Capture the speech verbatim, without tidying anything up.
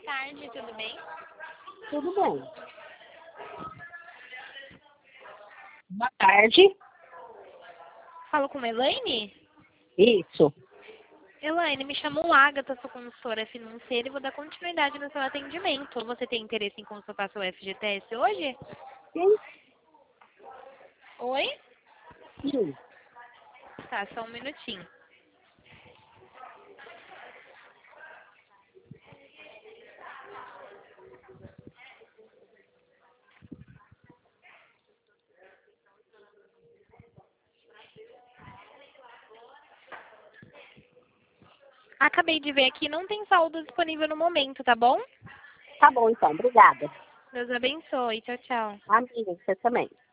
tarde, tudo bem? Tudo bem. Boa tarde. Falo com a Elaine? Isso. Elaine, me chamou Agatha, sou consultora financeira e vou dar continuidade no seu atendimento. Você tem interesse em consultar seu F G T S hoje? Sim. Oi? Sim. Tá, só um minutinho. Acabei de ver aqui, não tem saldo disponível no momento, tá bom? Tá bom, então. Obrigada. Deus abençoe. Tchau, tchau. Amiga, você também.